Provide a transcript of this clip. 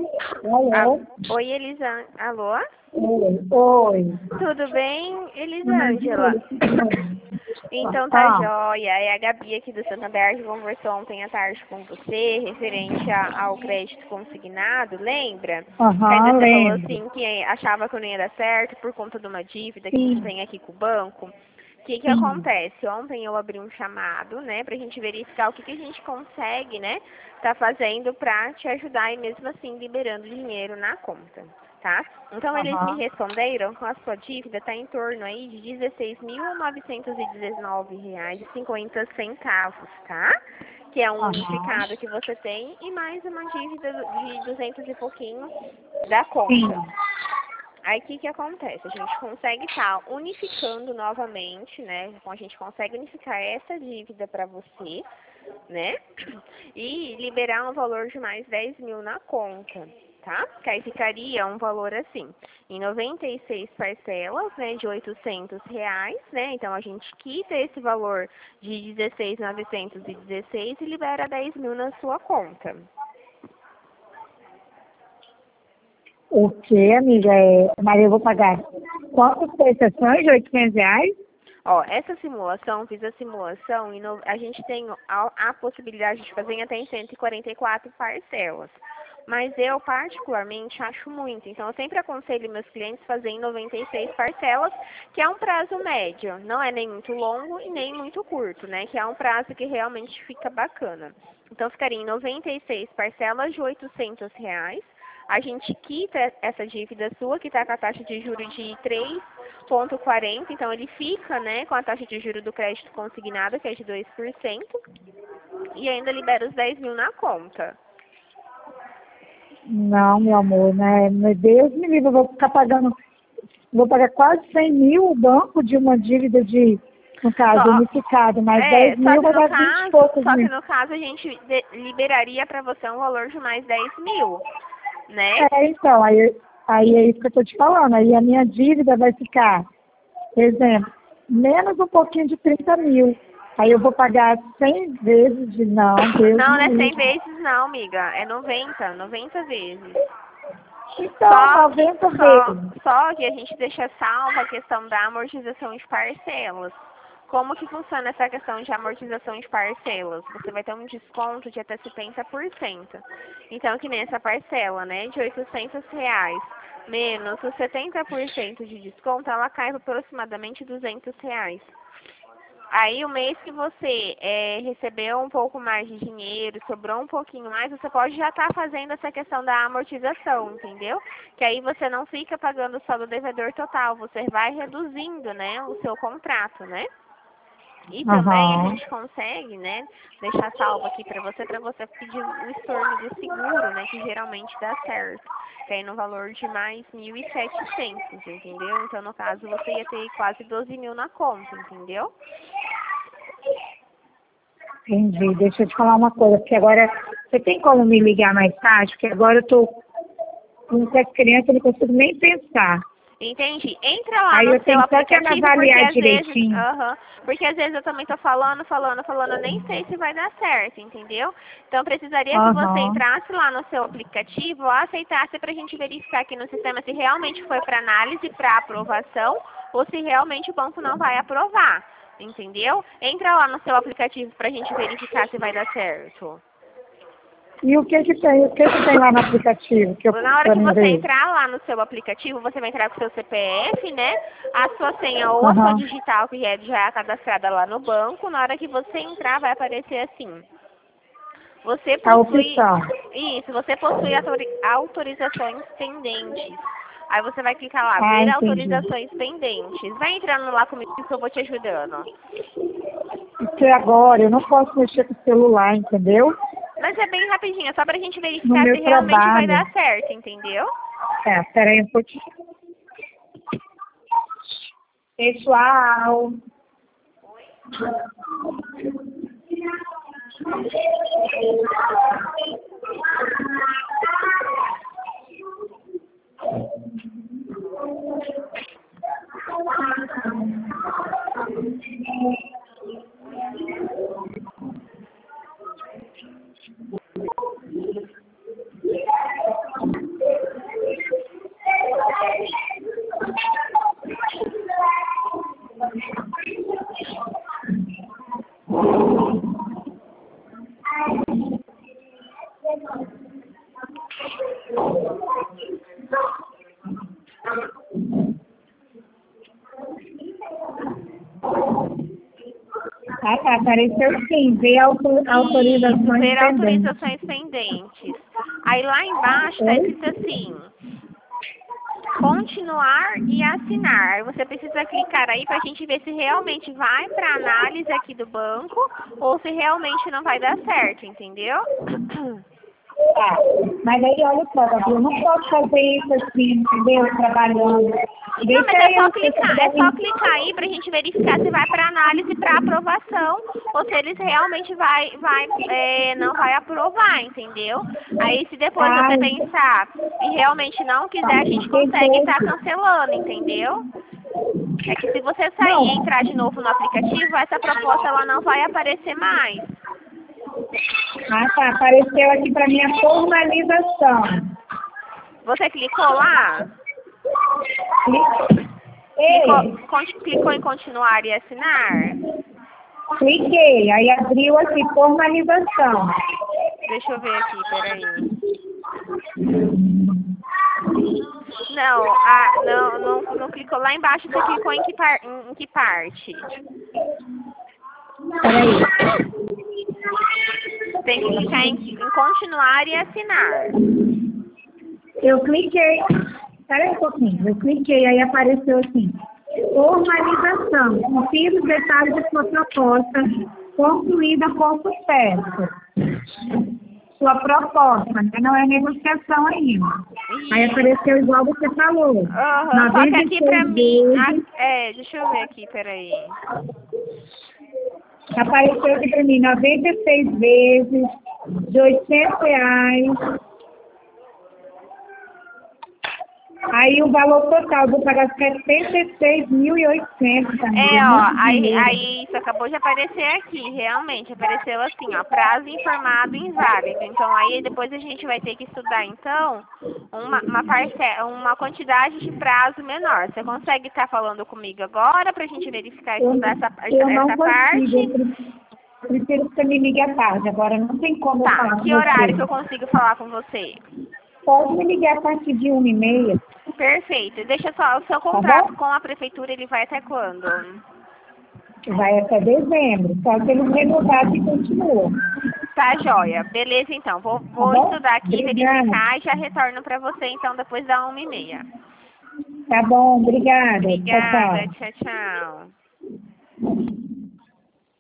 Alô? Oi, Elisângela. Alô? Oi. Tudo bem, Elisângela? Então tá joia. É a Gabi aqui do Santander que conversou ontem à tarde com você, referente ao crédito consignado, lembra? Que ainda você falou Lembro. assim que achava que não ia dar certo por conta de uma dívida que a Sim. gente tem aqui com o banco. O que Sim. acontece? Ontem eu abri um chamado, né, pra gente verificar o que a gente consegue, né, tá fazendo pra te ajudar e mesmo assim liberando dinheiro na conta, tá? Então eles me responderam que a sua dívida tá em torno aí de R$16.919,50, tá? Que é um unificado que você tem e mais uma dívida de 200 e pouquinho da conta. Sim. Aí o que acontece? A gente consegue estar unificando novamente, né? A gente consegue unificar essa dívida para você, né? E liberar um valor de mais 10 mil na conta, tá? Que aí ficaria um valor assim, em 96 parcelas, né? De R$800, né? Então a gente quita esse valor de 16.916 e libera 10 mil na sua conta. O que, amiga? Mas eu vou pagar quantas prestações de R$800? Ó, essa simulação, fiz a simulação e a gente tem a possibilidade de fazer em até em 144 parcelas. Mas eu, particularmente, acho muito. Então, eu sempre aconselho meus clientes a fazer em 96 parcelas, que é um prazo médio. Não é nem muito longo e nem muito curto, né? Que é um prazo que realmente fica bacana. Então, ficaria em 96 parcelas de R$800. A gente quita essa dívida sua, que está com a taxa de juros de 3,40, então ele fica, né, com a taxa de juros do crédito consignado, que é de 2%, e ainda libera os 10 mil na conta. Não, meu amor, né? Meu Deus me livre, eu vou ficar pagando, vou pagar quase 100 mil o banco de uma dívida de, no caso, unificado, mas 10 mil vai dar 20 e poucos só que mil. no caso a gente liberaria para você um valor de mais 10 mil, né? Então, aí é isso que eu estou te falando. Aí a minha dívida vai ficar, por exemplo, menos um pouquinho de 30 mil. Aí eu vou pagar 100 vezes de não, Deus Não, me não é 100 livre. vezes não, amiga. É 90 vezes. Então, 90 vezes. Só que a gente deixa salva a questão da amortização de parcelas. Como que funciona essa questão de amortização de parcelas? Você vai ter um desconto de até 70%. Então, que nem essa parcela, né, de R$800, menos os 70% de desconto, ela cai por aproximadamente R$200. Aí, o mês que você recebeu um pouco mais de dinheiro, sobrou um pouquinho mais, você pode já estar fazendo essa questão da amortização, entendeu? Que aí você não fica pagando só do devedor total, você vai reduzindo, né, o seu contrato, né? E também a gente consegue, né, deixar salvo aqui para você pedir o estorno do seguro, né, que geralmente dá certo. Que aí no valor de mais 1.700, entendeu? Então, no caso, você ia ter quase 12 mil na conta, entendeu? Entendi. Deixa eu te falar uma coisa, porque agora você tem como me ligar mais tarde? Porque agora eu tô com essa criança, eu não consigo nem pensar. Entendi. Entra lá Aí no eu seu tenho só que aplicativo, avaliar direitinho. porque às vezes eu também tô falando, nem sei se vai dar certo, entendeu? Então precisaria que você Aham. entrasse lá no seu aplicativo, aceitasse pra gente verificar aqui no sistema se realmente foi para análise, para aprovação, ou se realmente o banco não vai aprovar, entendeu? Entra lá no seu aplicativo pra gente verificar se vai dar certo. E o que que tem? O que que tem lá no aplicativo que eu Na hora pra que mim você ver? entrar lá no seu aplicativo, você vai entrar com o seu CPF, né? A sua senha ou a sua Aham. digital, que já é cadastrada lá no banco. Na hora que você entrar, vai aparecer assim. Você A possui... opção. Isso, você possui autorizações pendentes. Aí você vai clicar lá, Ah, ver entendi. autorizações pendentes. Vai entrando lá comigo que eu vou te ajudando. Porque agora eu não posso mexer com o celular, entendeu? Mas é bem rapidinho, é só pra gente No verificar se meu realmente vai trabalho. dar certo, entendeu? Peraí um pouquinho. Pessoal. Ah, tá, apareceu sim, ver autorizações Ver pendentes. autorizações pendentes. Aí lá embaixo está Oi? escrito assim, continuar e assinar. Aí você precisa clicar aí para a gente ver se realmente vai para análise aqui do banco ou se realmente não vai dar certo, entendeu? Tá. Mas aí, olha só, Gabi, eu não posso fazer isso assim, entendeu? Trabalhando. Não, mas Deixa eu, se eu é só puder, clicar aí pra gente verificar se vai para análise para aprovação ou se eles realmente não vai aprovar, entendeu? Aí se depois você ai, pensar e realmente não quiser, a gente consegue estar perfeito. cancelando, entendeu? É que se você sair e Não, entrar de novo no aplicativo, essa proposta ela não vai aparecer mais. ah, tá, apareceu aqui para mim a formalização. Você clicou lá? Ei, Clicou em continuar e assinar? cliquei, aí abriu aqui formalização. Deixa eu ver aqui, peraí. Não, não clicou lá embaixo, você clicou em em que parte? Peraí. Tem que clicar em continuar e assinar. Eu cliquei, espera um pouquinho, eu cliquei, aí apareceu assim, formalização, confira os detalhes da sua proposta, concluída com sucesso. Sua proposta, né? Não é negociação ainda. Aí apareceu igual você falou, Aham, só que aqui pra 96 mim, vezes, deixa eu ver aqui, peraí. apareceu aqui para mim 96 vezes, de R$ 800. Aí o valor total, vou pagar 76.800 também. É Ó, muito dinheiro. aí isso acabou de aparecer aqui, realmente, apareceu assim, ó, prazo informado inválido. Então aí depois a gente vai ter que estudar, então, uma quantidade de prazo menor. Você consegue estar falando comigo agora pra gente verificar e estudar Eu não essa consigo, parte? eu prefiro que você me ligue à tarde. Agora não tem como eu Tá, falar com que horário que você. eu consigo falar com você? Pode me ligar a partir de 1h30, Perfeito. Deixa só, o seu tá contrato bom? com a prefeitura, ele vai até quando? Vai até dezembro. Só que eles renovaram e continuam. Tá, joia. Beleza, então. Tá Vou bom? estudar aqui, Obrigada. verificar e já retorno pra você, então, depois da 1h30. Tá bom, obrigada. Tchau, Obrigada. tchau. Tchau, tchau.